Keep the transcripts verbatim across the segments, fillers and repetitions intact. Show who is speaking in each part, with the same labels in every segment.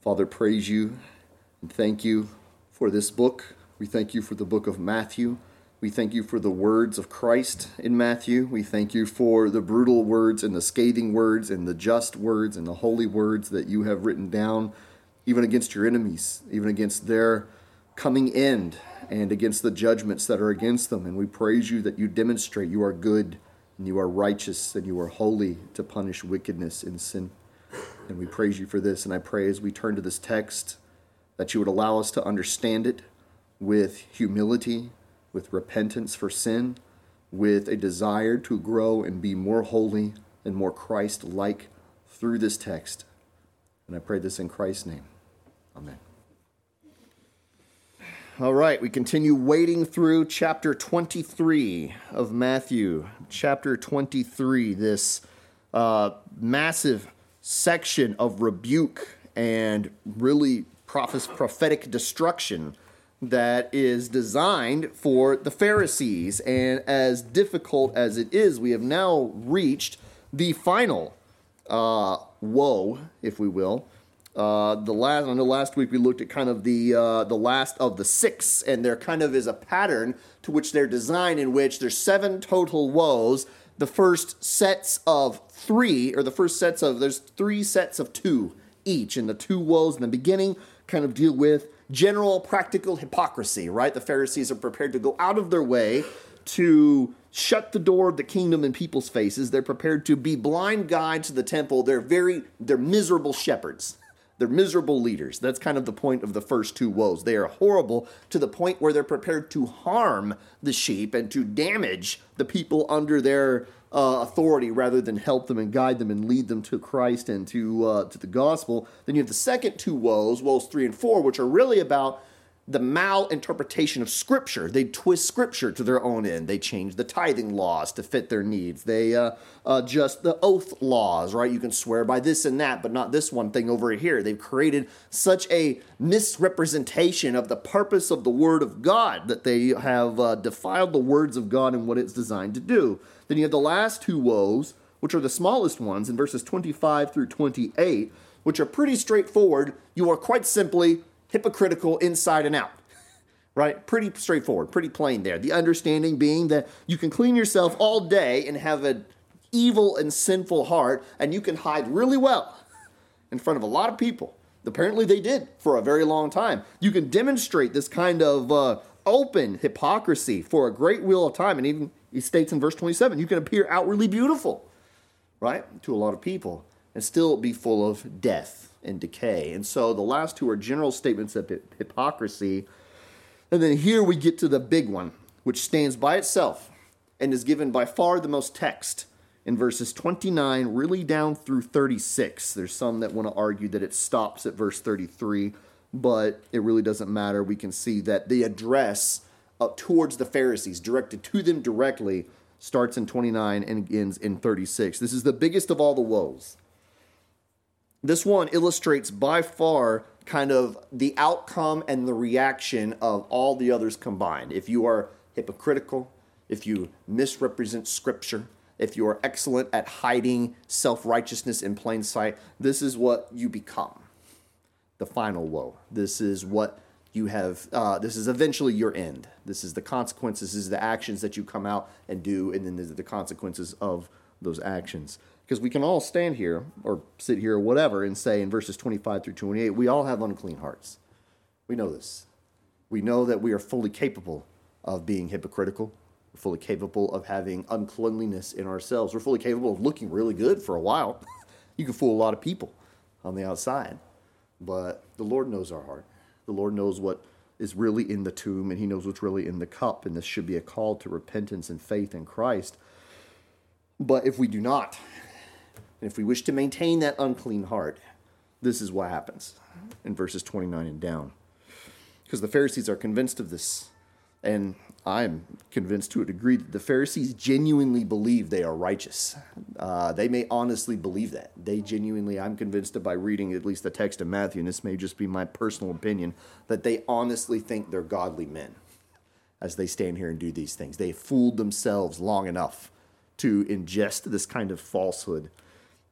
Speaker 1: Father, praise you and thank you for this book. We thank you for the book of Matthew. We thank you for the words of Christ in Matthew. We thank you for the brutal words and the scathing words and the just words and the holy words that you have written down, even against your enemies, even against their coming end and against the judgments that are against them. And we praise you that you demonstrate you are good and you are righteous and you are holy to punish wickedness and sin. And we praise you for this. And I pray as we turn to this text that you would allow us to understand it with humility, with repentance for sin, with a desire to grow and be more holy and more Christ-like through this text. And I pray this in Christ's name. Amen. All right, we continue wading through chapter twenty-three of Matthew. Chapter twenty-three, this uh, massive section of rebuke and really prophetic destruction that is designed for the Pharisees. And as difficult as it is, we have now reached the final uh, woe, if we will. Uh, the last, I know last week we looked at kind of the uh, the last of the six, and there kind of is a pattern to which they're designed in which there's seven total woes. The first sets of three, or the first sets of, there's three sets of two each, and the two woes in the beginning kind of deal with general practical hypocrisy, right? The Pharisees are prepared to go out of their way to shut the door of the kingdom in people's faces. They're prepared to be blind guides to the temple. They're very, they're miserable shepherds. They're miserable leaders. That's kind of the point of the first two woes. They are horrible to the point where they're prepared to harm the sheep and to damage the people under their uh, authority rather than help them and guide them and lead them to Christ and to uh, to the gospel. Then you have the second two woes, woes three and four, which are really about the malinterpretation of Scripture. They twist Scripture to their own end. They change the tithing laws to fit their needs. They uh, adjust the oath laws, right? You can swear by this and that, but not this one thing over here. They've created such a misrepresentation of the purpose of the Word of God that they have uh, defiled the words of God and what it's designed to do. Then you have the last two woes, which are the smallest ones in verses twenty-five through twenty-eight, which are pretty straightforward. You are quite simply hypocritical inside and out, right? Pretty straightforward, pretty plain there. The understanding being that you can clean yourself all day and have an evil and sinful heart, and you can hide really well in front of a lot of people. Apparently they did for a very long time. You can demonstrate this kind of uh, open hypocrisy for a great deal of time, and even he states in verse twenty-seven, you can appear outwardly beautiful, right, to a lot of people, and still be full of death and decay. And so the last two are general statements of hypocrisy. And then here we get to the big one, which stands by itself and is given by far the most text in verses twenty-nine really down through thirty-six. There's some that want to argue that it stops at verse thirty-three, but it really doesn't matter. We can see that the address uh, towards the Pharisees, directed to them directly, starts in twenty-nine and ends in thirty-six. This is the biggest of all the woes. This one illustrates by far kind of the outcome and the reaction of all the others combined. If you are hypocritical, if you misrepresent Scripture, if you are excellent at hiding self-righteousness in plain sight, this is what you become. The final woe. This is what you have, uh, this is eventually your end. This is the consequences, this is the actions that you come out and do, and then there's the consequences of those actions. Because we can all stand here or sit here or whatever and say in verses twenty-five through twenty-eight, we all have unclean hearts. We know this. We know that we are fully capable of being hypocritical. We're fully capable of having uncleanliness in ourselves. We're fully capable of looking really good for a while. You can fool a lot of people on the outside. But the Lord knows our heart. The Lord knows what is really in the tomb, and he knows what's really in the cup. And this should be a call to repentance and faith in Christ. But if we do not, and if we wish to maintain that unclean heart, this is what happens in verses twenty-nine and down. Because the Pharisees are convinced of this. And I'm convinced to a degree that the Pharisees genuinely believe they are righteous. Uh, they may honestly believe that. They genuinely, I'm convinced that by reading at least the text of Matthew, and this may just be my personal opinion, that they honestly think they're godly men as they stand here and do these things. They fooled themselves long enough to ingest this kind of falsehood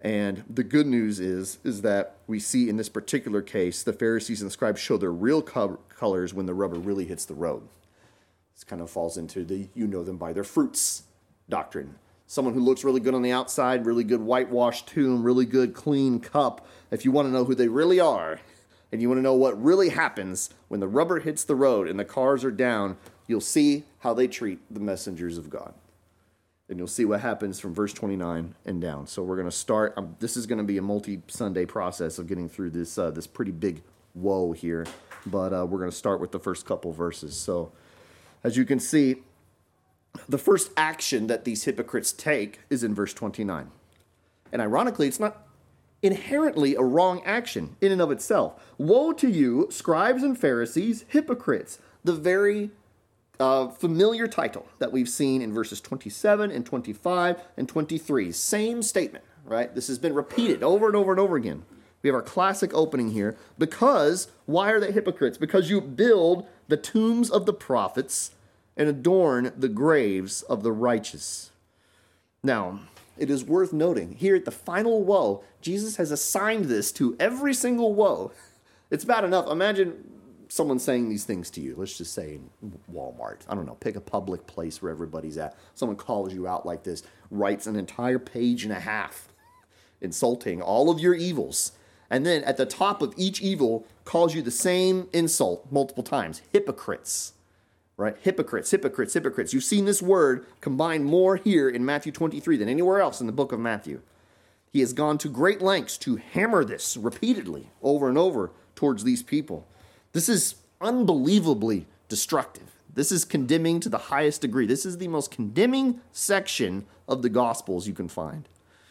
Speaker 1: And the good news is, is that we see in this particular case, the Pharisees and the scribes show their real co- colors when the rubber really hits the road. This kind of falls into the you know them by their fruits doctrine. Someone who looks really good on the outside, really good whitewashed tomb, really good clean cup. If you want to know who they really are, and you want to know what really happens when the rubber hits the road and the cars are down, you'll see how they treat the messengers of God. And you'll see what happens from verse twenty-nine and down. So we're going to start. Um, this is going to be a multi-Sunday process of getting through this uh, this pretty big woe here. But uh, we're going to start with the first couple verses. So as you can see, the first action that these hypocrites take is in verse twenty-nine. And ironically, it's not inherently a wrong action in and of itself. Woe to you, scribes and Pharisees, hypocrites. The very Uh, familiar title that we've seen in verses twenty-seven and twenty-five and twenty-three. Same statement, right? This has been repeated over and over and over again. We have our classic opening here. Because, why are they hypocrites? Because you build the tombs of the prophets and adorn the graves of the righteous. Now, it is worth noting, here at the final woe, Jesus has assigned this to every single woe. It's bad enough. Imagine someone saying these things to you. Let's just say Walmart. I don't know. Pick a public place where everybody's at. Someone calls you out like this, writes an entire page and a half insulting all of your evils. And then at the top of each evil calls you the same insult multiple times. Hypocrites. Right? Hypocrites, hypocrites, hypocrites. You've seen this word combined more here in Matthew twenty-three than anywhere else in the book of Matthew. He has gone to great lengths to hammer this repeatedly over and over towards these people. This is unbelievably destructive. This is condemning to the highest degree. This is the most condemning section of the Gospels you can find.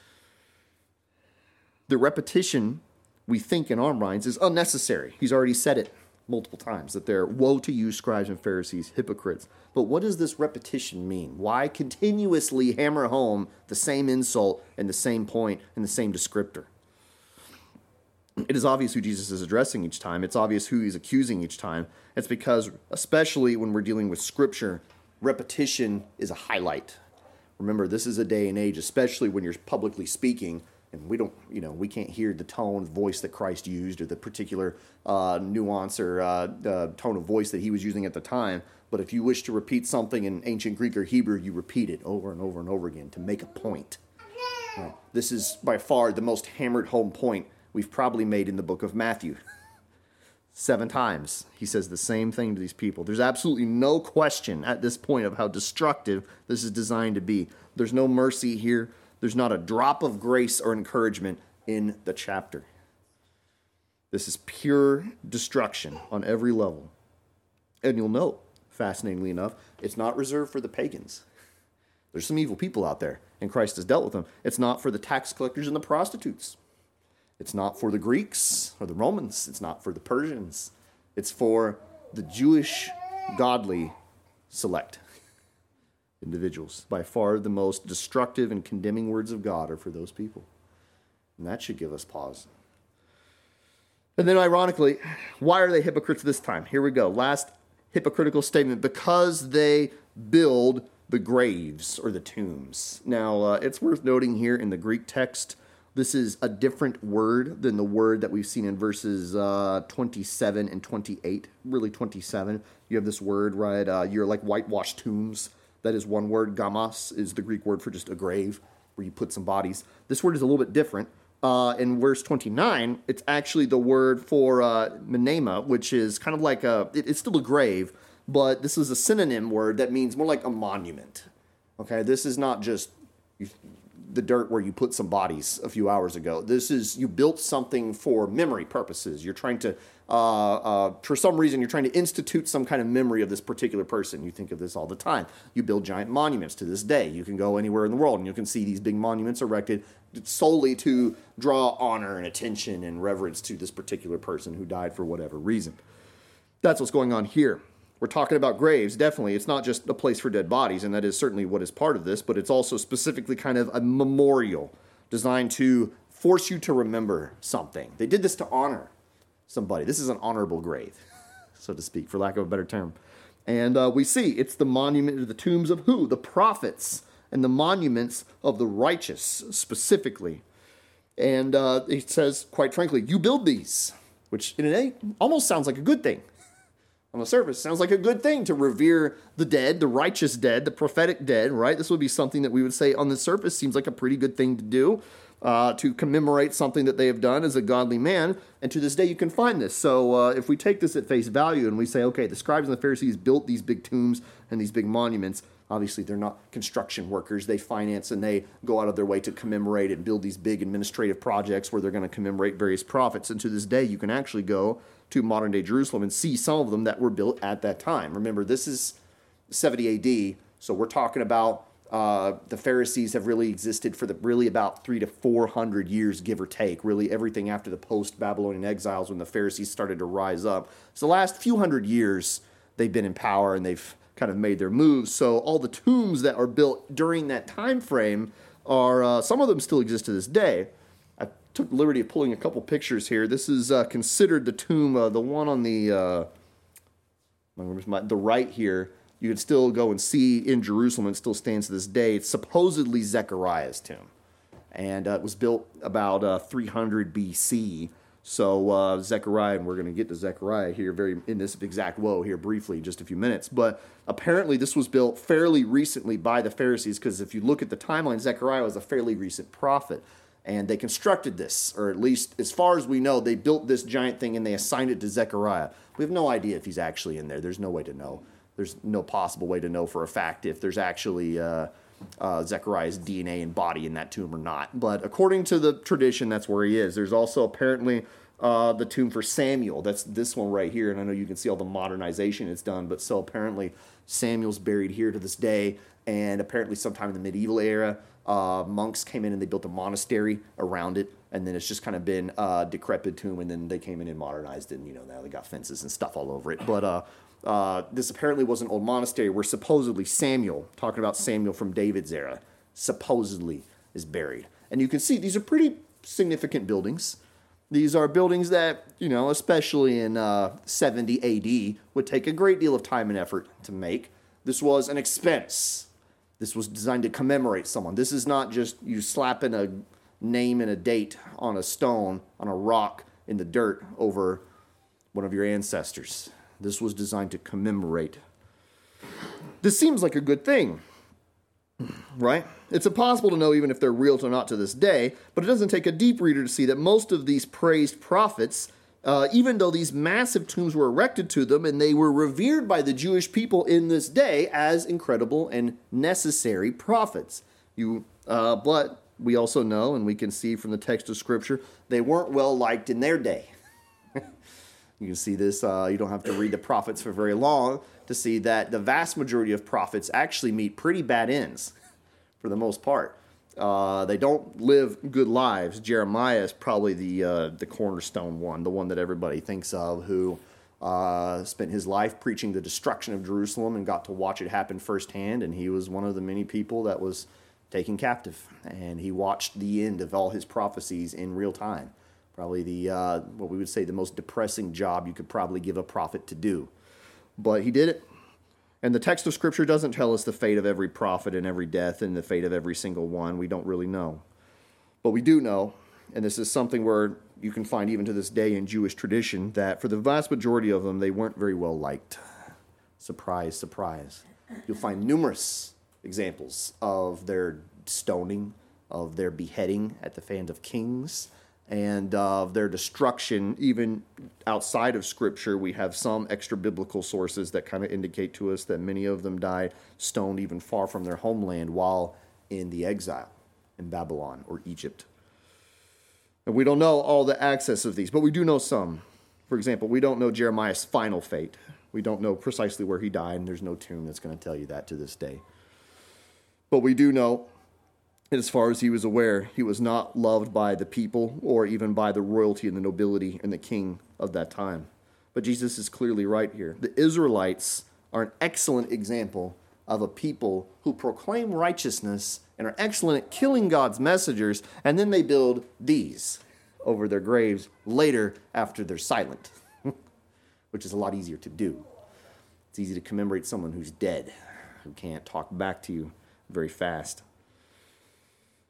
Speaker 1: The repetition, we think in our minds, is unnecessary. He's already said it multiple times, that they're woe to you, scribes and Pharisees, hypocrites. But what does this repetition mean? Why continuously hammer home the same insult and the same point and the same descriptor? It is obvious who Jesus is addressing each time. It's obvious who he's accusing each time. It's because, especially when we're dealing with Scripture, repetition is a highlight. Remember, this is a day and age, especially when you're publicly speaking, and we don't, you know, we can't hear the tone, voice that Christ used, or the particular uh, nuance or uh, uh, tone of voice that he was using at the time. But if you wish to repeat something in ancient Greek or Hebrew, you repeat it over and over and over again to make a point. Right. This is by far the most hammered home point we've probably made in the book of Matthew. Seven times he says the same thing to these people. There's absolutely no question at this point of how destructive this is designed to be. There's no mercy here. There's not a drop of grace or encouragement in the chapter. This is pure destruction on every level. And you'll note, fascinatingly enough, it's not reserved for the pagans. There's some evil people out there, and Christ has dealt with them. It's not for the tax collectors and the prostitutes. It's not for the Greeks or the Romans. It's not for the Persians. It's for the Jewish godly select individuals. By far the most destructive and condemning words of God are for those people. And that should give us pause. And then ironically, why are they hypocrites this time? Here we go. Last hypocritical statement. Because they build the graves or the tombs. Now, uh, it's worth noting here in the Greek text, this is a different word than the word that we've seen in verses uh, twenty-seven and twenty-eight. Really twenty-seven. You have this word, right? Uh, you're like whitewashed tombs. That is one word. Gamos is the Greek word for just a grave where you put some bodies. This word is a little bit different. Uh, in verse twenty-nine, it's actually the word for uh, menema, which is kind of like a, it, it's still a grave, but this is a synonym word that means more like a monument. Okay, this is not just you, the dirt where you put some bodies a few hours ago. This is, you built something for memory purposes. You're trying to, uh, uh, for some reason, you're trying to institute some kind of memory of this particular person. You think of this all the time. You build giant monuments to this day. You can go anywhere in the world and you can see these big monuments erected solely to draw honor and attention and reverence to this particular person who died for whatever reason. That's what's going on here. We're talking about graves, definitely. It's not just a place for dead bodies, and that is certainly what is part of this, but it's also specifically kind of a memorial designed to force you to remember something. They did this to honor somebody. This is an honorable grave, so to speak, for lack of a better term. And uh, we see it's the monument of the tombs of who? The prophets, and the monuments of the righteous specifically. And uh, it says, quite frankly, you build these, which in an A almost sounds like a good thing. On the surface, sounds like a good thing to revere the dead, the righteous dead, the prophetic dead, right? This would be something that we would say on the surface seems like a pretty good thing to do, uh, to commemorate something that they have done as a godly man. And to this day, you can find this. So uh, if we take this at face value and we say, okay, the scribes and the Pharisees built these big tombs and these big monuments, obviously they're not construction workers. They finance and they go out of their way to commemorate and build these big administrative projects where they're going to commemorate various prophets. And to this day, you can actually go to modern-day Jerusalem and see some of them that were built at that time. Remember, this is seventy A D, so we're talking about uh, the Pharisees have really existed for the really about three to four hundred years, give or take. Really, everything after the post-Babylonian exiles when the Pharisees started to rise up. So the last few hundred years, they've been in power and they've kind of made their moves. So all the tombs that are built during that time frame are uh, some of them still exist to this day. I took the liberty of pulling a couple pictures here. This is uh, considered the tomb, uh, the one on the uh, the right here. You can still go and see in Jerusalem. It still stands to this day. It's supposedly Zechariah's tomb, and uh, it was built about uh, three hundred B C. So uh, Zechariah, and we're going to get to Zechariah here very in this exact woe here briefly, just a few minutes. But apparently this was built fairly recently by the Pharisees, because if you look at the timeline, Zechariah was a fairly recent prophet. And they constructed this, or at least as far as we know, they built this giant thing and they assigned it to Zechariah. We have no idea if he's actually in there. There's no way to know. There's no possible way to know for a fact if there's actually uh, uh, Zechariah's D N A and body in that tomb or not. But according to the tradition, that's where he is. There's also apparently uh, the tomb for Samuel. That's this one right here. And I know you can see all the modernization it's done. But so apparently Samuel's buried here to this day. And apparently sometime in the medieval era, uh, monks came in and they built a monastery around it. And then it's just kind of been a decrepit tomb. And then they came in and modernized it. And, you know, now they got fences and stuff all over it. But uh, uh, this apparently was an old monastery where supposedly Samuel, talking about Samuel from David's era, supposedly is buried. And you can see these are pretty significant buildings. These are buildings that, you know, especially in uh, seventy A D, would take a great deal of time and effort to make. This was an expense. This was designed to commemorate someone. This is not just you slapping a name and a date on a stone, on a rock in the dirt over one of your ancestors. This was designed to commemorate. This seems like a good thing, right? It's impossible to know even if they're real or not to this day, but it doesn't take a deep reader to see that most of these praised prophets, uh, even though these massive tombs were erected to them and they were revered by the Jewish people in this day as incredible and necessary prophets. You, uh, but we also know, and we can see from the text of Scripture, they weren't well liked in their day. You can see this, uh, you don't have to read the prophets for very long to see that the vast majority of prophets actually meet pretty bad ends for the most part. Uh, they don't live good lives. Jeremiah is probably the uh, the cornerstone one, the one that everybody thinks of, who uh, spent his life preaching the destruction of Jerusalem and got to watch it happen firsthand, and he was one of the many people that was taken captive, and he watched the end of all his prophecies in real time. Probably the, uh, what we would say, the most depressing job you could probably give a prophet to do. But he did it. And the text of Scripture doesn't tell us the fate of every prophet and every death and the fate of every single one. We don't really know. But we do know, and this is something where you can find even to this day in Jewish tradition, that for the vast majority of them, they weren't very well liked. Surprise, surprise. You'll find numerous examples of their stoning, of their beheading at the hand of kings, and of uh, their destruction. Even outside of Scripture, we have some extra biblical sources that kind of indicate to us that many of them died stoned even far from their homeland while in the exile in Babylon or Egypt. And we don't know all the access of these, but we do know some. For example, we don't know Jeremiah's final fate. We don't know precisely where he died, and there's no tomb that's going to tell you that to this day. But we do know, as far as he was aware, he was not loved by the people or even by the royalty and the nobility and the king of that time. But Jesus is clearly right here. The Israelites are an excellent example of a people who proclaim righteousness and are excellent at killing God's messengers, and then they build these over their graves later after they're silent, which is a lot easier to do. It's easy to commemorate someone who's dead, who can't talk back to you very fast.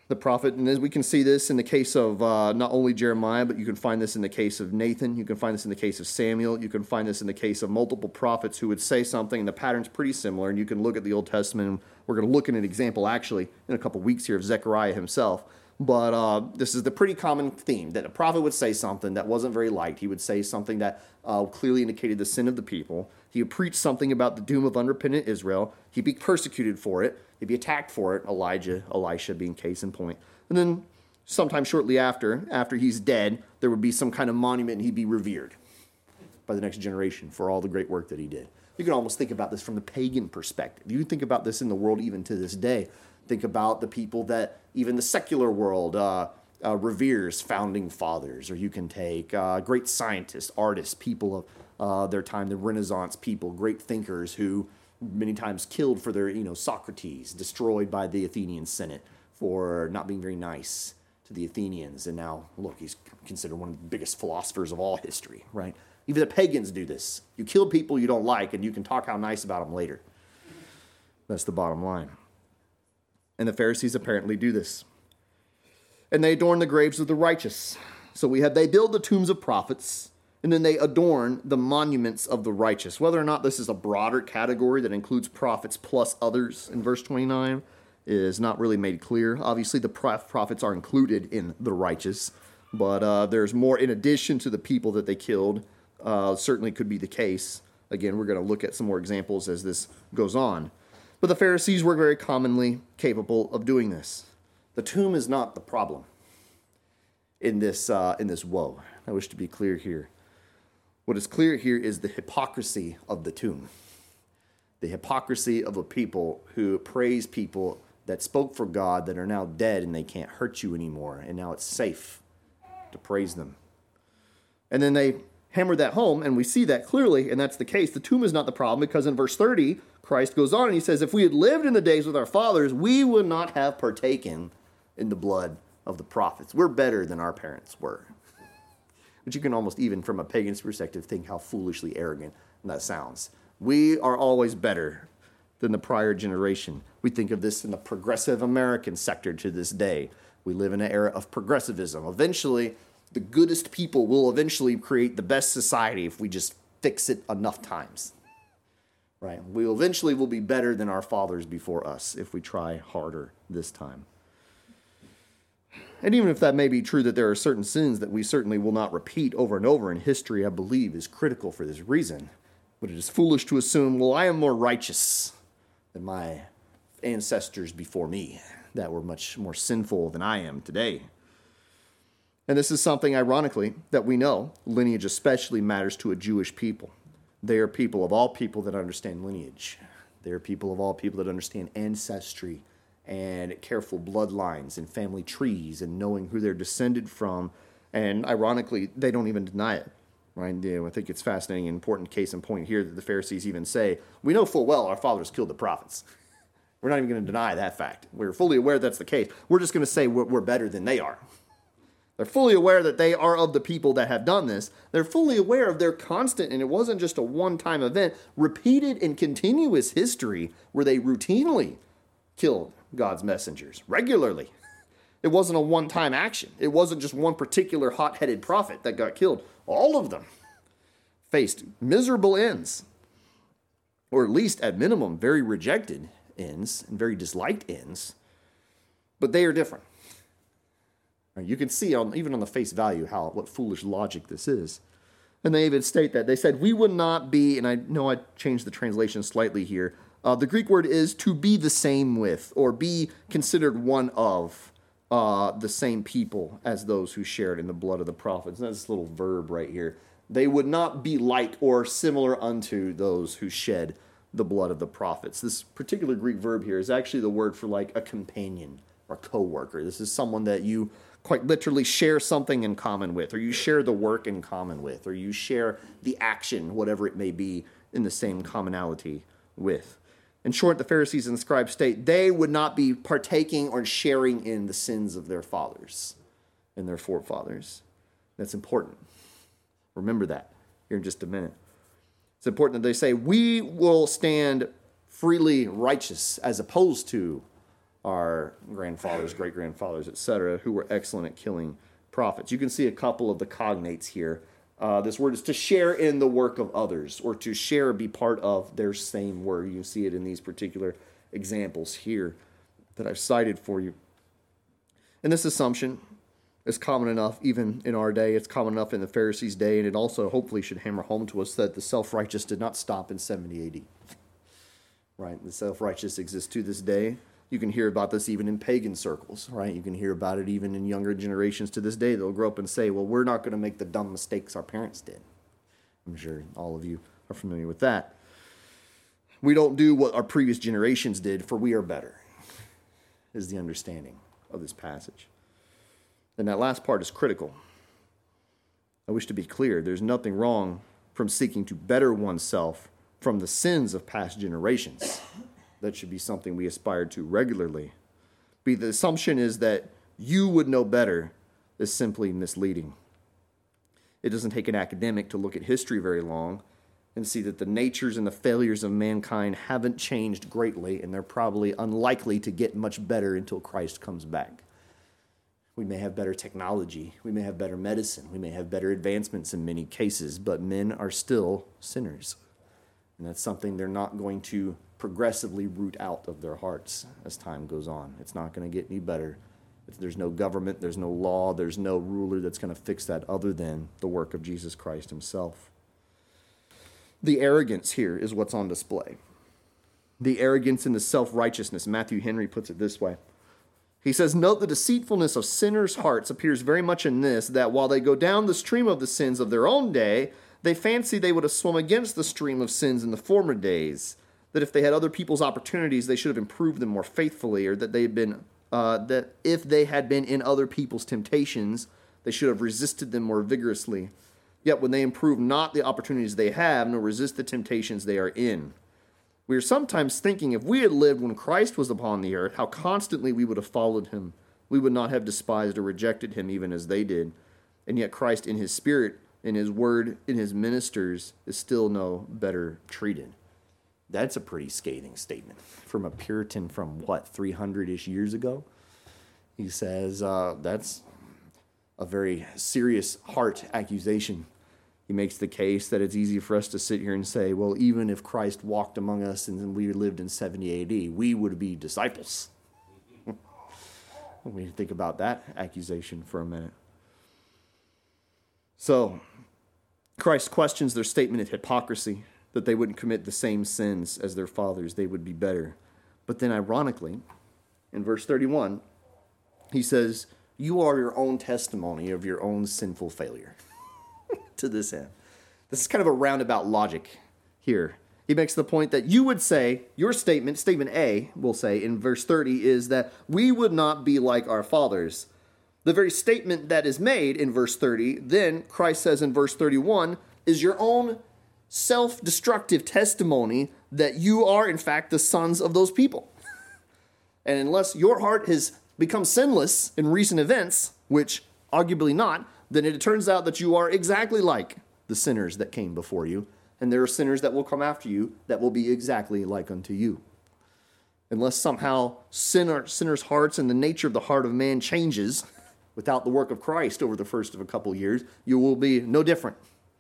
Speaker 1: The prophet, and as we can see this in the case of uh, not only Jeremiah, but you can find this in the case of Nathan. You can find this in the case of Samuel. You can find this in the case of multiple prophets who would say something, and the pattern's pretty similar. And you can look at the Old Testament. And we're going to look at an example, actually, in a couple weeks here of Zechariah himself. But uh, this is the pretty common theme, that a prophet would say something that wasn't very liked. He would say something that uh, clearly indicated the sin of the people. He would preach something about the doom of unrepentant Israel. He'd be persecuted for it. He'd be attacked for it, Elijah, Elisha being case in point. And then sometime shortly after, after he's dead, there would be some kind of monument and he'd be revered by the next generation for all the great work that he did. You can almost think about this from the pagan perspective. You think about this in the world even to this day. Think about the people that even the secular world uh, uh, reveres, founding fathers. Or you can take uh, great scientists, artists, people of uh, their time, the Renaissance people, great thinkers who many times killed for their, you know, Socrates, destroyed by the Athenian Senate for not being very nice to the Athenians. And now, look, he's considered one of the biggest philosophers of all history, right? Even the pagans do this. You kill people you don't like, and you can talk how nice about them later. That's the bottom line. And the Pharisees apparently do this. And they adorn the graves of the righteous. So we have, they build the tombs of prophets, and then they adorn the monuments of the righteous. Whether or not this is a broader category that includes prophets plus others in verse twenty-nine is not really made clear. Obviously, the prophets are included in the righteous, but uh, there's more in addition to the people that they killed. Uh, certainly could be the case. Again, we're going to look at some more examples as this goes on. But the Pharisees were very commonly capable of doing this. The tomb is not the problem in this uh, in this woe. I wish to be clear here. What is clear here is the hypocrisy of the tomb. The hypocrisy of a people who praise people that spoke for God that are now dead and they can't hurt you anymore. And now it's safe to praise them. And then they hammer that home, and we see that clearly, and that's the case. The tomb is not the problem, because in verse thirty, Christ goes on and he says, if we had lived in the days with our fathers, we would not have partaken in the blood of the prophets. We're better than our parents were. But you can almost, even from a pagan's perspective, think how foolishly arrogant that sounds. We are always better than the prior generation. We think of this in the progressive American sector to this day. We live in an era of progressivism. Eventually, the goodest people will eventually create the best society if we just fix it enough times. Right? We eventually will be better than our fathers before us if we try harder this time. And even if that may be true, that there are certain sins that we certainly will not repeat over and over in history, I believe is critical for this reason. But it is foolish to assume, well, I am more righteous than my ancestors before me that were much more sinful than I am today. And this is something, ironically, that we know lineage especially matters to a Jewish people. They are people of all people that understand lineage. They are people of all people that understand ancestry and careful bloodlines and family trees and knowing who they're descended from. And ironically, they don't even deny it. Right? You know, I think it's fascinating and important case in point here that the Pharisees even say, we know full well our fathers killed the prophets. We're not even going to deny that fact. We're fully aware that's the case. We're just going to say we're, we're better than they are. They're fully aware that they are of the people that have done this. They're fully aware of their constant, and it wasn't just a one-time event, repeated and continuous history where they routinely killed God's messengers regularly. It wasn't a one-time action. It wasn't just one particular hot-headed prophet that got killed. All of them faced miserable ends, or at least at minimum very rejected ends and very disliked ends. But they are different. You can see on, even on the face value how what foolish logic this is. And they even state that. They said, we would not be, and I know I changed the translation slightly here. Uh, the Greek word is to be the same with, or be considered one of uh, the same people as those who shared in the blood of the prophets. And that's this little verb right here. They would not be like or similar unto those who shed the blood of the prophets. This particular Greek verb here is actually the word for like a companion or co-worker. This is someone that you quite literally share something in common with, or you share the work in common with, or you share the action, whatever it may be, in the same commonality with. In short, the Pharisees and the scribes state they would not be partaking or sharing in the sins of their fathers and their forefathers. That's important. Remember that here in just a minute. It's important that they say, we will stand freely righteous as opposed to our grandfathers, great-grandfathers, et cetera, who were excellent at killing prophets. You can see a couple of the cognates here. Uh, this word is to share in the work of others, or to share, be part of their same work. You see it in these particular examples here that I've cited for you. And this assumption is common enough even in our day. It's common enough in the Pharisees' day, and it also hopefully should hammer home to us that the self-righteous did not stop in seventy A D. Right? The self-righteous exists to this day. You can hear about this even in pagan circles, right? You can hear about it even in younger generations to this day. They'll grow up and say, well, we're not going to make the dumb mistakes our parents did. I'm sure all of you are familiar with that. We don't do what our previous generations did, for we are better, is the understanding of this passage. And that last part is critical. I wish to be clear, there's nothing wrong from seeking to better oneself from the sins of past generations. That should be something we aspire to regularly. But the assumption is that you would know better is simply misleading. It doesn't take an academic to look at history very long and see that the natures and the failures of mankind haven't changed greatly, and they're probably unlikely to get much better until Christ comes back. We may have better technology, we may have better medicine, we may have better advancements in many cases, but men are still sinners. And that's something they're not going to progressively root out of their hearts as time goes on. It's not going to get any better. If there's no government, there's no law, there's no ruler that's going to fix that other than the work of Jesus Christ himself. The arrogance here is what's on display. The arrogance and the self-righteousness. Matthew Henry puts it this way. He says, note the deceitfulness of sinners' hearts appears very much in this, that while they go down the stream of the sins of their own day, they fancy they would have swum against the stream of sins in the former days, that if they had other people's opportunities, they should have improved them more faithfully, or that they had been, uh, that if they had been in other people's temptations, they should have resisted them more vigorously. Yet when they improve not the opportunities they have, nor resist the temptations they are in. We are sometimes thinking if we had lived when Christ was upon the earth, how constantly we would have followed him. We would not have despised or rejected him even as they did. And yet Christ in his spirit, in his word, in his ministers, is still no better treated. That's a pretty scathing statement from a Puritan from, what, three hundred-ish years ago? He says uh, that's a very serious heart accusation. He makes the case that it's easy for us to sit here and say, well, even if Christ walked among us and we lived in seventy A D, we would be disciples. We think about that accusation for a minute. So, Christ questions their statement of hypocrisy, that they wouldn't commit the same sins as their fathers, they would be better. But then ironically, in verse thirty-one, he says, you are your own testimony of your own sinful failure. To this end. This is kind of a roundabout logic here. He makes the point that you would say, your statement, statement A, will say in verse thirty, is that we would not be like our fathers. The very statement that is made in verse thirty, then Christ says in verse thirty-one, is your own self-destructive testimony that you are in fact the sons of those people. And unless your heart has become sinless in recent events, which arguably not, then it turns out that you are exactly like the sinners that came before you, and there are sinners that will come after you that will be exactly like unto you. Unless somehow sinner, sinners' hearts and the nature of the heart of man changes without the work of Christ over the first of a couple years, you will be no different.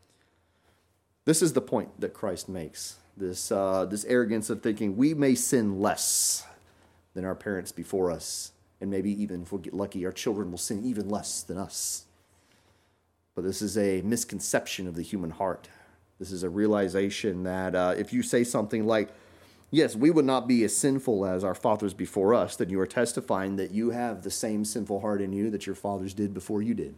Speaker 1: This is the point that Christ makes, this, uh, this arrogance of thinking we may sin less than our parents before us, and maybe even if we get lucky, our children will sin even less than us. But this is a misconception of the human heart. This is a realization that uh, if you say something like, yes, we would not be as sinful as our fathers before us, then you are testifying that you have the same sinful heart in you that your fathers did before you did.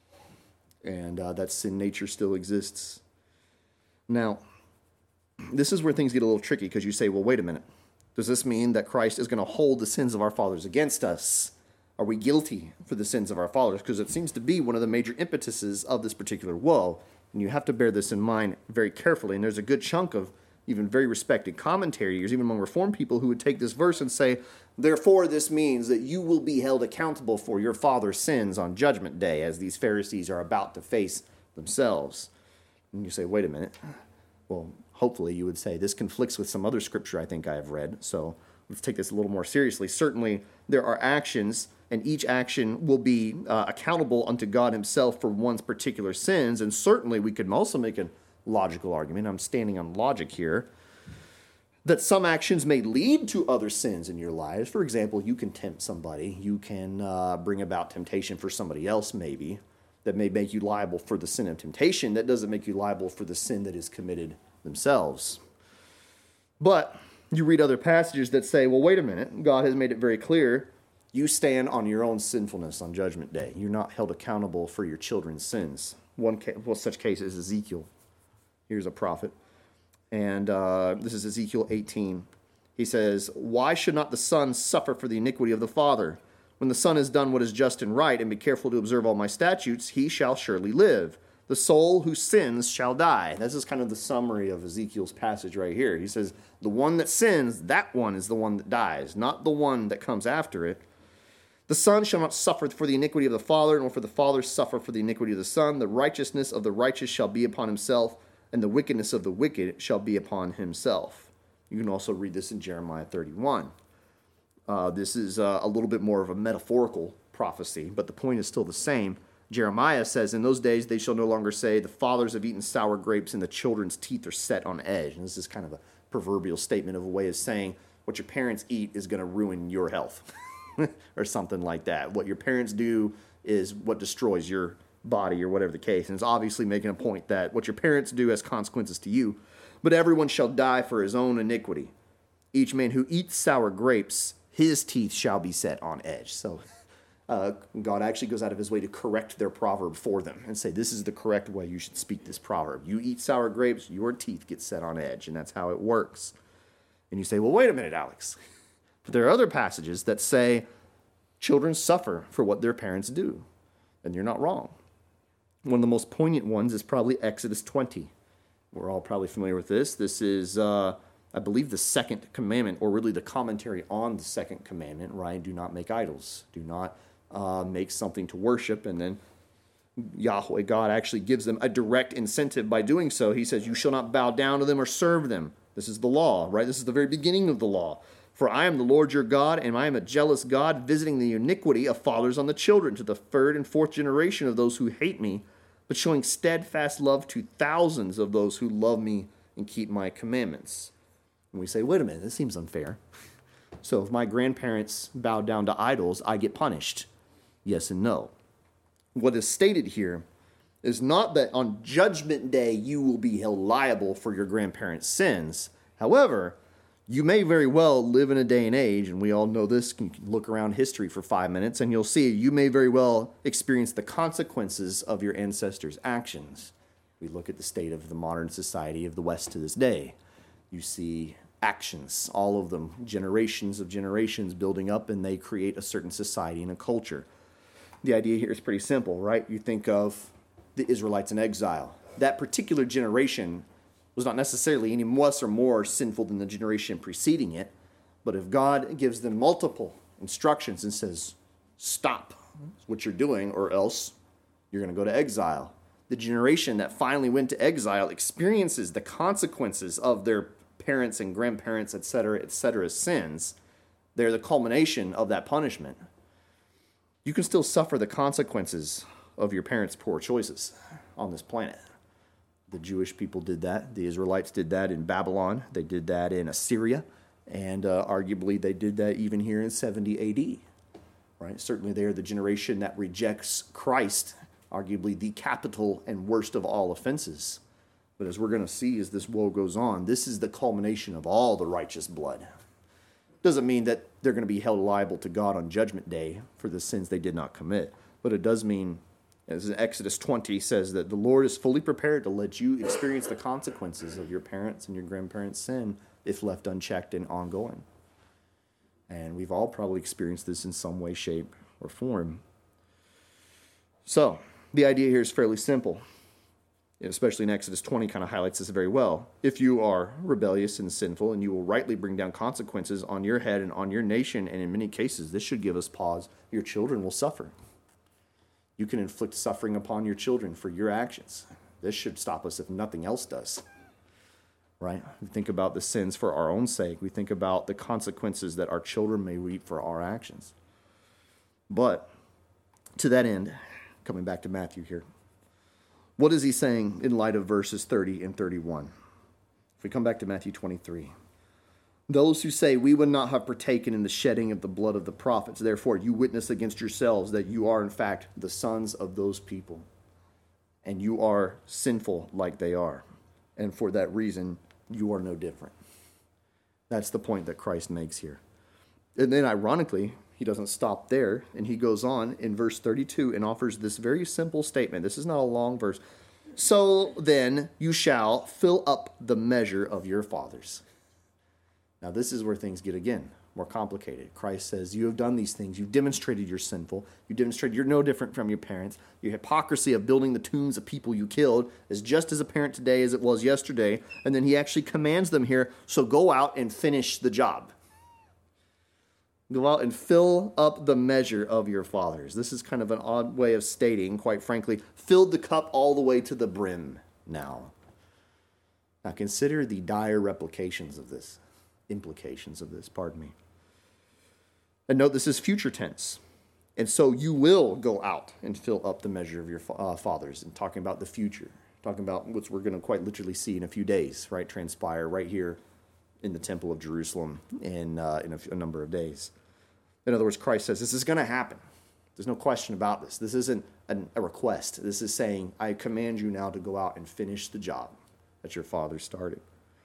Speaker 1: And uh, that sin nature still exists. Now, this is where things get a little tricky, because you say, well, wait a minute. Does this mean that Christ is going to hold the sins of our fathers against us? Are we guilty for the sins of our fathers? Because it seems to be one of the major impetuses of this particular woe. And you have to bear this in mind very carefully. And there's a good chunk of even very respected commentators, even among Reformed people, who would take this verse and say, therefore this means that you will be held accountable for your father's sins on Judgment Day, as these Pharisees are about to face themselves. And you say, wait a minute. Well, hopefully you would say, this conflicts with some other scripture I think I have read, so let's take this a little more seriously. Certainly, there are actions, and each action will be uh, accountable unto God himself for one's particular sins. And certainly, we could also make a logical argument. I'm standing on logic here. That some actions may lead to other sins in your lives. For example, you can tempt somebody. You can uh, bring about temptation for somebody else, maybe, that may make you liable for the sin of temptation. That doesn't make you liable for the sin that is committed themselves. But you read other passages that say, well, wait a minute. God has made it very clear. You stand on your own sinfulness on Judgment Day. You're not held accountable for your children's sins. One case, well, such case is Ezekiel. Here's a prophet. And uh, this is Ezekiel eighteen. He says, why should not the son suffer for the iniquity of the father? When the son has done what is just and right, and be careful to observe all my statutes, he shall surely live. The soul who sins shall die. This is kind of the summary of Ezekiel's passage right here. He says, the one that sins, that one is the one that dies, not the one that comes after it. The son shall not suffer for the iniquity of the father, nor for the father suffer for the iniquity of the son. The righteousness of the righteous shall be upon himself, and the wickedness of the wicked shall be upon himself. You can also read this in Jeremiah thirty-one. Uh, this is uh, a little bit more of a metaphorical prophecy, but the point is still the same. Jeremiah says, in those days they shall no longer say, the fathers have eaten sour grapes and the children's teeth are set on edge. And this is kind of a proverbial statement of a way of saying what your parents eat is going to ruin your health or something like that. What your parents do is what destroys your body or whatever the case. And it's obviously making a point that what your parents do has consequences to you. But everyone shall die for his own iniquity. Each man who eats sour grapes, his teeth shall be set on edge. So uh, God actually goes out of his way to correct their proverb for them and say, this is the correct way you should speak this proverb. You eat sour grapes, your teeth get set on edge. And that's how it works. And you say, well, wait a minute, Alex. But there are other passages that say children suffer for what their parents do. And you're not wrong. One of the most poignant ones is probably Exodus twenty. We're all probably familiar with this. This is, uh, I believe, the second commandment, or really the commentary on the second commandment, right? Do not make idols. Do not uh, make something to worship. And then Yahweh, God, actually gives them a direct incentive by doing so. He says, you shall not bow down to them or serve them. This is the law, right? This is the very beginning of the law. For I am the Lord your God, and I am a jealous God, visiting the iniquity of fathers on the children, to the third and fourth generation of those who hate me, but showing steadfast love to thousands of those who love me and keep my commandments. And we say, wait a minute, this seems unfair. So if my grandparents bow down to idols, I get punished. Yes and no. What is stated here is not that on Judgment Day you will be held liable for your grandparents' sins. However, you may very well live in a day and age, and we all know this, you can look around history for five minutes, and you'll see you may very well experience the consequences of your ancestors' actions. We look at the state of the modern society of the West to this day. You see actions, all of them, generations of generations building up, and they create a certain society and a culture. The idea here is pretty simple, right? You think of the Israelites in exile. That particular generation was not necessarily any less or more sinful than the generation preceding it. But if God gives them multiple instructions and says, stop what you're doing or else you're going to go to exile, the generation that finally went to exile experiences the consequences of their parents and grandparents, et cetera, et cetera, sins. They're the culmination of that punishment. You can still suffer the consequences of your parents' poor choices on this planet. The Jewish people did that. The Israelites did that in Babylon. They did that in Assyria. And uh, arguably they did that even here in seventy A D. Right? Certainly they are the generation that rejects Christ, arguably the capital and worst of all offenses. But as we're going to see as this woe goes on, this is the culmination of all the righteous blood. Doesn't mean that they're going to be held liable to God on Judgment Day for the sins they did not commit. But it does mean, as in Exodus twenty says, that the Lord is fully prepared to let you experience the consequences of your parents' and your grandparents' sin if left unchecked and ongoing. And we've all probably experienced this in some way, shape, or form. So, the idea here is fairly simple. Especially in Exodus twenty kind of highlights this very well. If you are rebellious and sinful, and you will rightly bring down consequences on your head and on your nation, and in many cases, this should give us pause, your children will suffer. You can inflict suffering upon your children for your actions. This should stop us if nothing else does. right? We think about the sins for our own sake. We think about the consequences that our children may reap for our actions. But to that end, coming back to Matthew here, what is he saying in light of verses thirty and thirty-one? If we come back to Matthew twenty-three, those who say, we would not have partaken in the shedding of the blood of the prophets, therefore you witness against yourselves that you are in fact the sons of those people, and you are sinful like they are. And for that reason, you are no different. That's the point that Christ makes here. And then ironically, he doesn't stop there, and he goes on in verse thirty-two and offers this very simple statement. This is not a long verse. So then you shall fill up the measure of your fathers. Now this is where things get, again, more complicated. Christ says, you have done these things. You've demonstrated you're sinful. You demonstrated you're no different from your parents. Your hypocrisy of building the tombs of people you killed is just as apparent today as it was yesterday. And then he actually commands them here, so go out and finish the job. Go out and fill up the measure of your fathers. This is kind of an odd way of stating, quite frankly, filled the cup all the way to the brim now. Now consider the dire replications of this, implications of this, pardon me. And note this is future tense. And so you will go out and fill up the measure of your uh, fathers, and talking about the future, talking about what we're going to quite literally see in a few days, right, transpire right here in the temple of Jerusalem in, uh, in a, a number of days. In other words, Christ says, this is going to happen. There's no question about this. This isn't an, a request. This is saying, I command you now to go out and finish the job that your father started.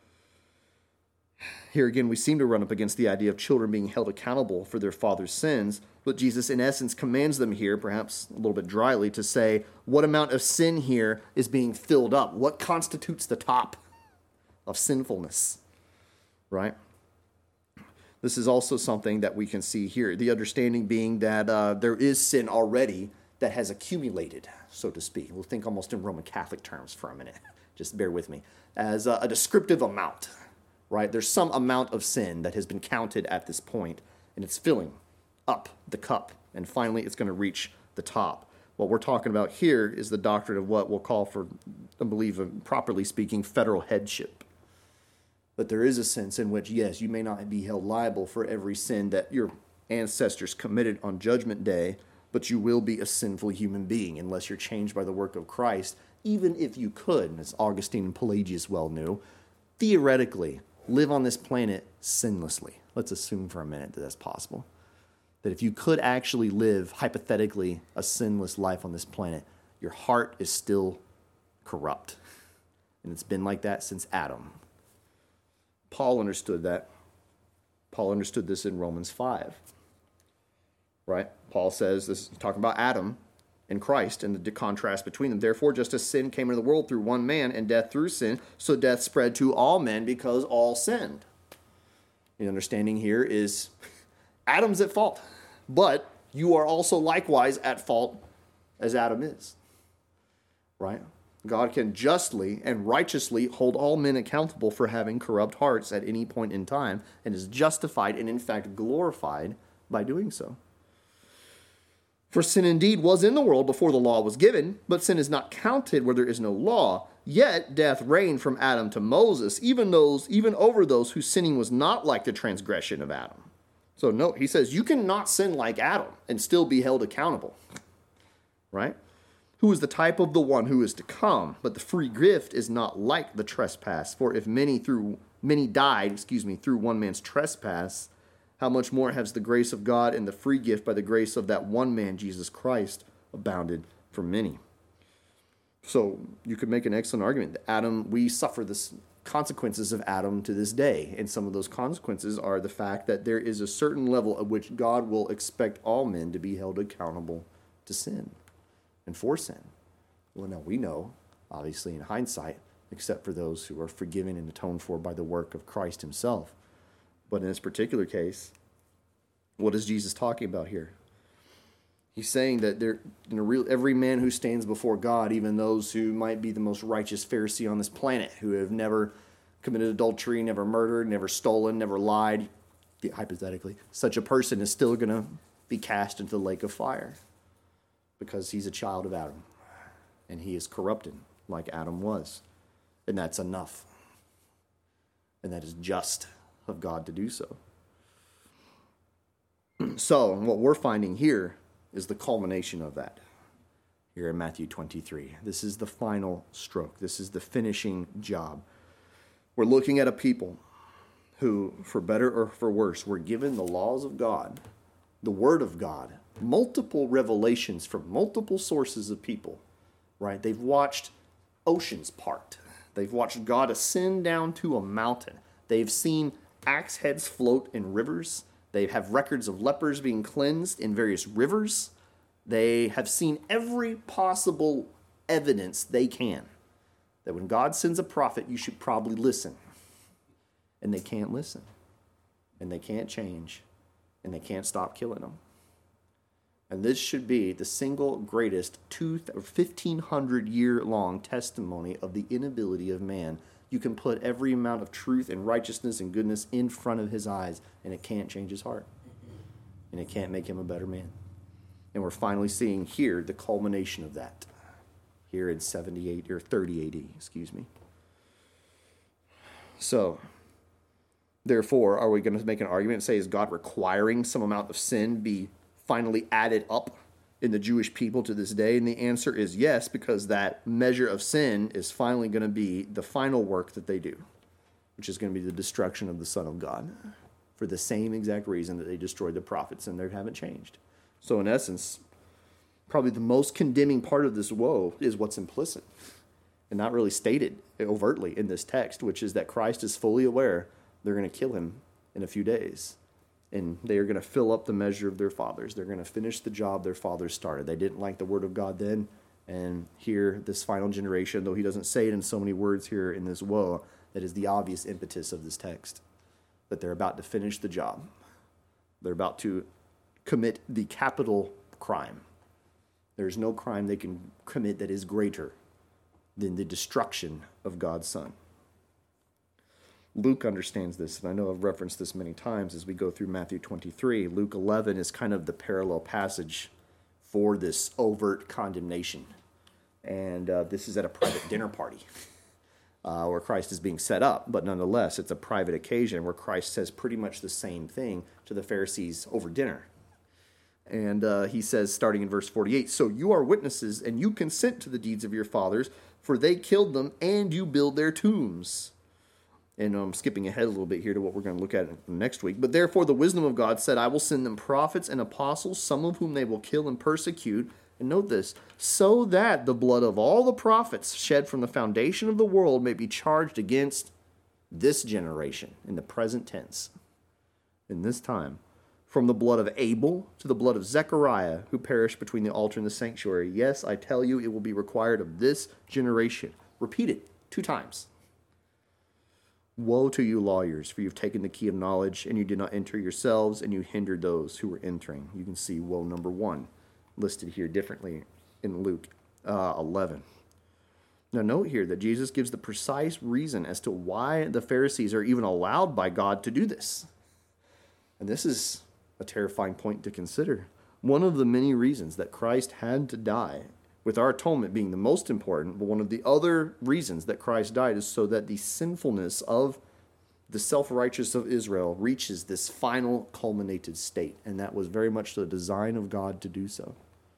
Speaker 1: Here again, we seem to run up against the idea of children being held accountable for their father's sins, but Jesus in essence commands them here, perhaps a little bit dryly, to say what amount of sin here is being filled up. What constitutes the top of sinfulness, right? This is also something that we can see here. The understanding being that uh, there is sin already that has accumulated, so to speak. We'll think almost in Roman Catholic terms for a minute. Just bear with me. As a, a descriptive amount, right? There's some amount of sin that has been counted at this point, and it's filling up the cup. And finally, it's going to reach the top. What we're talking about here is the doctrine of what we'll call, for, I believe, properly speaking, federal headship. But there is a sense in which, yes, you may not be held liable for every sin that your ancestors committed on Judgment Day, but you will be a sinful human being unless you're changed by the work of Christ, even if you could, as Augustine and Pelagius well knew, theoretically live on this planet sinlessly. Let's assume for a minute that that's possible. That if you could actually live, hypothetically, a sinless life on this planet, your heart is still corrupt. And it's been like that since Adam. Paul understood that. Paul understood this in Romans five. Right? Paul says, this is talking about Adam and Christ and the contrast between them. Therefore, just as sin came into the world through one man and death through sin, so death spread to all men because all sinned. The understanding here is Adam's at fault, but you are also likewise at fault as Adam is. Right? God can justly and righteously hold all men accountable for having corrupt hearts at any point in time, and is justified and in fact glorified by doing so. For sin indeed was in the world before the law was given, but sin is not counted where there is no law. Yet death reigned from Adam to Moses, even those, even over those whose sinning was not like the transgression of Adam. So note, he says you cannot sin like Adam and still be held accountable. Right? Who is the type of the one who is to come, but the free gift is not like the trespass. For if many through many died, excuse me, through one man's trespass, how much more has the grace of God and the free gift by the grace of that one man, Jesus Christ, abounded for many? So you could make an excellent argument that Adam, we suffer the consequences of Adam to this day. And some of those consequences are the fact that there is a certain level at which God will expect all men to be held accountable to sin and for sin. Well, now we know, obviously in hindsight, except for those who are forgiven and atoned for by the work of Christ himself. But in this particular case, what is Jesus talking about here? He's saying that there, in a real, every man who stands before God, even those who might be the most righteous Pharisee on this planet, who have never committed adultery, never murdered, never stolen, never lied, hypothetically, such a person is still going to be cast into the lake of fire because he's a child of Adam and he is corrupted like Adam was. And that's enough. And that is just of God to do so. So what we're finding here is the culmination of that. Here in Matthew twenty-three. This is the final stroke. This is the finishing job. We're looking at a people who, for better or for worse, were given the laws of God, the Word of God, multiple revelations from multiple sources of people, right? They've watched oceans part. They've watched God ascend down to a mountain. They've seen axe heads float in rivers. They have records of lepers being cleansed in various rivers. They have seen every possible evidence they can that when God sends a prophet, you should probably listen. And they can't listen. And they can't change. And they can't stop killing them. And this should be the single greatest fifteen hundred year long testimony of the inability of man. You can put every amount of truth and righteousness and goodness in front of his eyes, and it can't change his heart. And it can't make him a better man. And we're finally seeing here the culmination of that. Here in seventy-eight or thirty A D, excuse me. So, therefore, are we going to make an argument and say, is God requiring some amount of sin be finally added up in the Jewish people to this day? And the answer is yes, because that measure of sin is finally going to be the final work that they do, which is going to be the destruction of the Son of God for the same exact reason that they destroyed the prophets and they haven't changed. So in essence, probably the most condemning part of this woe is what's implicit and not really stated overtly in this text, which is that Christ is fully aware they're going to kill him in a few days. And they are going to fill up the measure of their fathers. They're going to finish the job their fathers started. They didn't like the word of God then. And here, this final generation, though he doesn't say it in so many words here in this woe, that is the obvious impetus of this text. That they're about to finish the job. They're about to commit the capital crime. There's no crime they can commit that is greater than the destruction of God's Son. Luke understands this, and I know I've referenced this many times as we go through Matthew twenty-three. Luke eleven is kind of the parallel passage for this overt condemnation. And uh, this is at a private dinner party uh, where Christ is being set up, but nonetheless, it's a private occasion where Christ says pretty much the same thing to the Pharisees over dinner. And uh, he says, starting in verse forty-eight, "So you are witnesses, and you consent to the deeds of your fathers, for they killed them, and you build their tombs." And I'm skipping ahead a little bit here to what we're going to look at next week. "But therefore the wisdom of God said, I will send them prophets and apostles, some of whom they will kill and persecute." And note this, "so that the blood of all the prophets shed from the foundation of the world may be charged against this generation," in the present tense, in this time, "from the blood of Abel to the blood of Zechariah, who perished between the altar and the sanctuary. Yes, I tell you, it will be required of this generation." Repeated two times. "Woe to you, lawyers, for you've taken the key of knowledge, and you did not enter yourselves, and you hindered those who were entering." You can see woe number one listed here differently in Luke uh, eleven. Now note here that Jesus gives the precise reason as to why the Pharisees are even allowed by God to do this. And this is a terrifying point to consider. One of the many reasons that Christ had to die, with our atonement being the most important, but one of the other reasons that Christ died is so that the sinfulness of the self-righteous of Israel reaches this final culminated state. And that was very much the design of God to do so.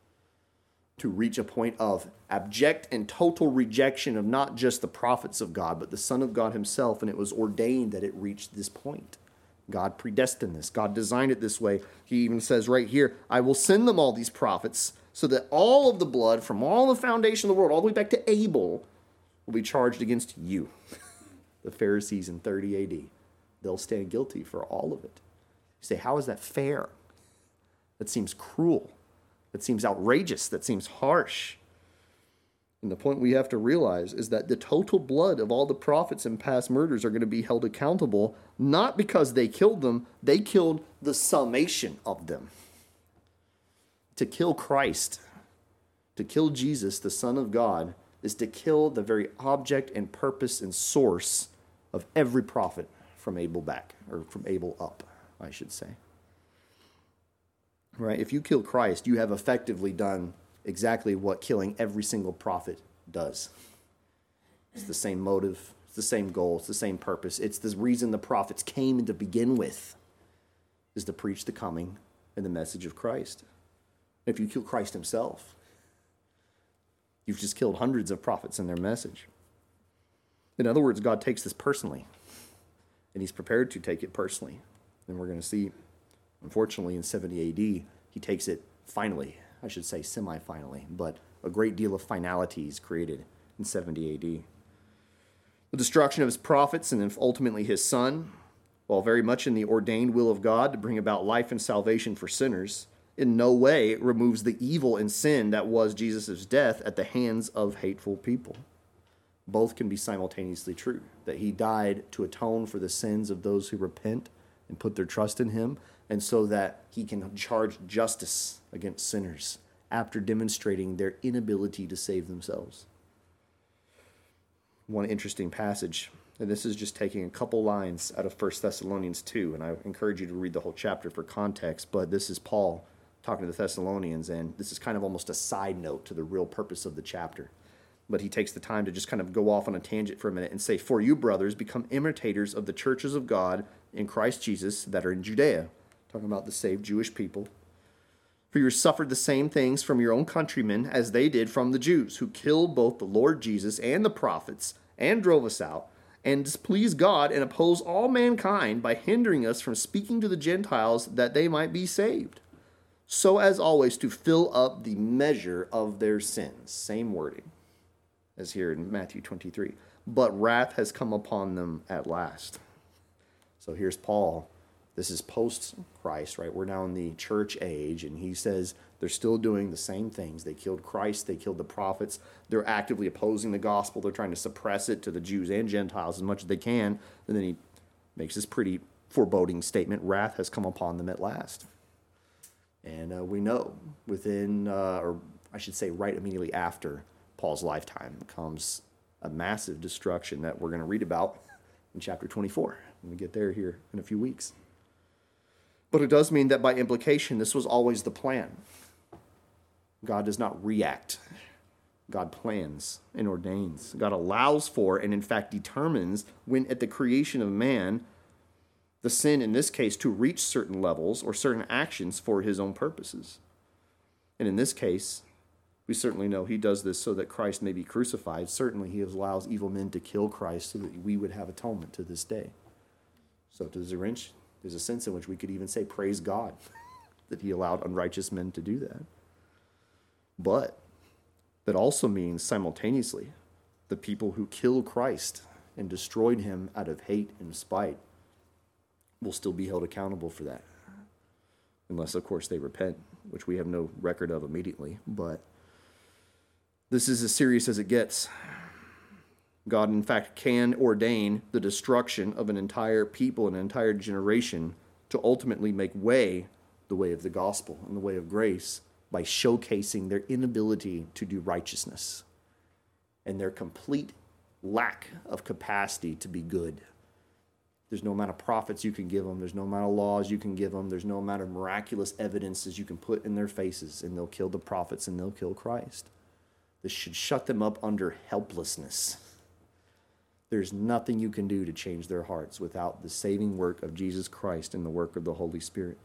Speaker 1: To reach a point of abject and total rejection of not just the prophets of God, but the Son of God himself. And it was ordained that it reached this point. God predestined this. God designed it this way. He even says right here, "I will send them all these prophets, so that all of the blood from all the foundation of the world, all the way back to Abel, will be charged against you." The Pharisees in thirty A D. They'll stand guilty for all of it. You say, how is that fair? That seems cruel. That seems outrageous. That seems harsh. And the point we have to realize is that the total blood of all the prophets and past murders are going to be held accountable, not because they killed them, they killed the summation of them. To kill Christ, to kill Jesus, the Son of God, is to kill the very object and purpose and source of every prophet from Abel back, or from Abel up, I should say. Right? If you kill Christ, you have effectively done exactly what killing every single prophet does. It's the same motive, It's the same goal. It's the same purpose. It's the reason the prophets came to begin with, is to preach the coming and the message of Christ. If you kill Christ himself, you've just killed hundreds of prophets and their message. In other words, God takes this personally, and he's prepared to take it personally. And we're going to see, unfortunately, in seventy A D, he takes it finally. I should say semi-finally, but a great deal of finality is created in seventy A D. The destruction of his prophets and then ultimately his son, while very much in the ordained will of God to bring about life and salvation for sinners, in no way removes the evil and sin that was Jesus' death at the hands of hateful people. Both can be simultaneously true, that he died to atone for the sins of those who repent and put their trust in him, and so that he can charge justice against sinners after demonstrating their inability to save themselves. One interesting passage, and this is just taking a couple lines out of First Thessalonians two, and I encourage you to read the whole chapter for context, but this is Paul talking to the Thessalonians, and this is kind of almost a side note to the real purpose of the chapter. But he takes the time to just kind of go off on a tangent for a minute and say, "For you, brothers, become imitators of the churches of God in Christ Jesus that are in Judea," talking about the saved Jewish people. "For you suffered the same things from your own countrymen as they did from the Jews, who killed both the Lord Jesus and the prophets, and drove us out, and displeased God and oppose all mankind by hindering us from speaking to the Gentiles that they might be saved, so as always to fill up the measure of their sins." Same wording as here in Matthew twenty-three. "But wrath has come upon them at last." So here's Paul. This is post-Christ, right? We're now in the church age, and he says they're still doing the same things. They killed Christ. They killed the prophets. They're actively opposing the gospel. They're trying to suppress it to the Jews and Gentiles as much as they can. And then he makes this pretty foreboding statement: wrath has come upon them at last. And uh, we know within, uh, or I should say right immediately after Paul's lifetime, comes a massive destruction that we're going to read about in chapter twenty-four when we get there here in a few weeks. But it does mean that by implication, this was always the plan. God does not react. God plans and ordains. God allows for and in fact determines when at the creation of man, the sin in this case to reach certain levels or certain actions for his own purposes. And in this case, we certainly know he does this so that Christ may be crucified. Certainly he allows evil men to kill Christ so that we would have atonement to this day. So to the wrench, there's a sense in which we could even say, praise God that he allowed unrighteous men to do that. But that also means simultaneously the people who killed Christ and destroyed him out of hate and spite will still be held accountable for that. Unless, of course, they repent, which we have no record of immediately. But this is as serious as it gets. God, in fact, can ordain the destruction of an entire people, an entire generation, to ultimately make way, the way of the gospel and the way of grace, by showcasing their inability to do righteousness and their complete lack of capacity to be good. There's no amount of prophets you can give them. There's no amount of laws you can give them. There's no amount of miraculous evidences you can put in their faces, and they'll kill the prophets and they'll kill Christ. This should shut them up under helplessness. There's nothing you can do to change their hearts without the saving work of Jesus Christ and the work of the Holy Spirit.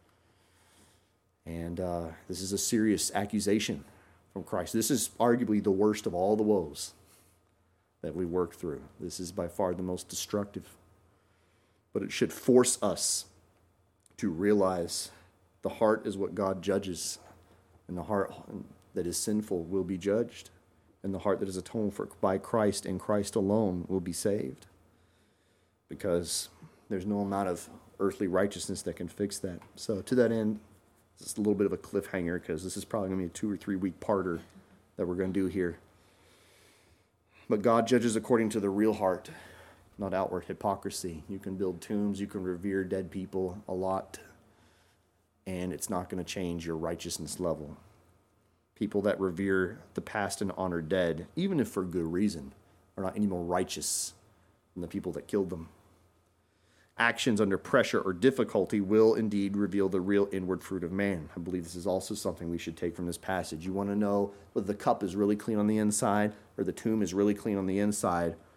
Speaker 1: And uh, this is a serious accusation from Christ. This is arguably the worst of all the woes that we work through. This is by far the most destructive. But it should force us to realize the heart is what God judges, and the heart that is sinful will be judged, and the heart that is atoned for by Christ and Christ alone will be saved, because there's no amount of earthly righteousness that can fix that. So to that end, it's a little bit of a cliffhanger, because this is probably going to be a two or three week parter that we're going to do here. But God judges according to the real heart, not outward hypocrisy. You can build tombs, you can revere dead people a lot, and it's not going to change your righteousness level. People that revere the past and honor dead, even if for good reason, are not any more righteous than the people that killed them. Actions under pressure or difficulty will indeed reveal the real inward fruit of man. I believe this is also something we should take from this passage. You want to know whether the cup is really clean on the inside or the tomb is really clean on the inside.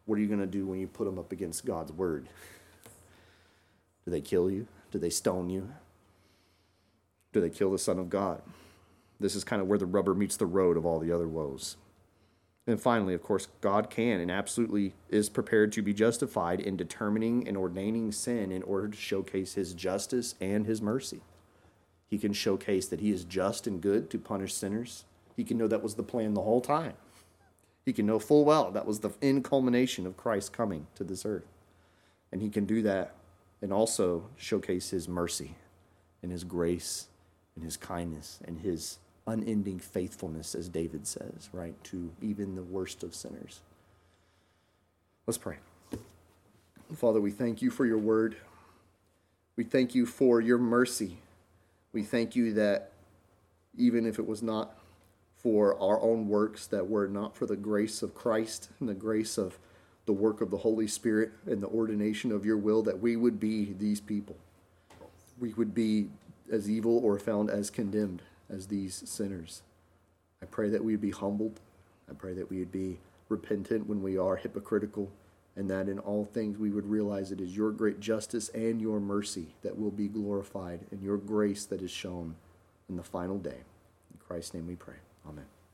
Speaker 1: What are you going to do when you put them up against God's word? Do they kill you? Do they stone you? Do they kill the Son of God? This is kind of where the rubber meets the road of all the other woes. And finally, of course, God can and absolutely is prepared to be justified in determining and ordaining sin in order to showcase his justice and his mercy. He can showcase that he is just and good to punish sinners. He can know that was the plan the whole time. He can know full well that was the end culmination of Christ coming to this earth. And he can do that and also showcase his mercy and his grace and his kindness and his unending faithfulness, as David says, right, to even the worst of sinners. Let's pray. Father, we thank you for your word. We thank you for your mercy. We thank you that even if it was not for our own works, that were not for the grace of Christ and the grace of the work of the Holy Spirit and the ordination of your will, that we would be these people. We would be as evil or found as condemned as these sinners. I pray that we would be humbled. I pray that we would be repentant when we are hypocritical, and that in all things we would realize it is your great justice and your mercy that will be glorified, and your grace that is shown in the final day. In Christ's name we pray. Amen.